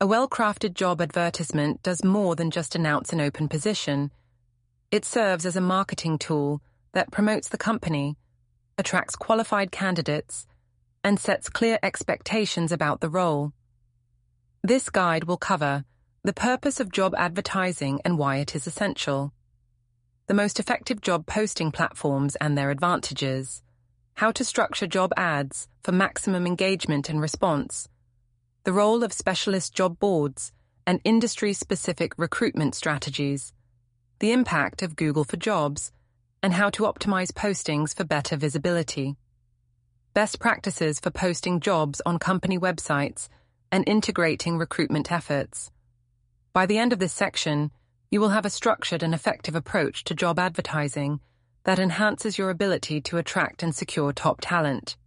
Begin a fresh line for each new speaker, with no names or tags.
A well-crafted job advertisement does more than just announce an open position. It serves as a marketing tool that promotes the company, attracts qualified candidates, and sets clear expectations about the role. This guide will cover the purpose of job advertising and why it is essential, the most effective job posting platforms and their advantages, how to structure job ads for maximum engagement and response, the role of specialist job boards and industry-specific recruitment strategies, the impact of Google for Jobs, and how to optimize postings for better visibility. Best practices for posting jobs on company websites and integrating recruitment efforts. By the end of this section, you will have a structured and effective approach to job advertising that enhances your ability to attract and secure top talent.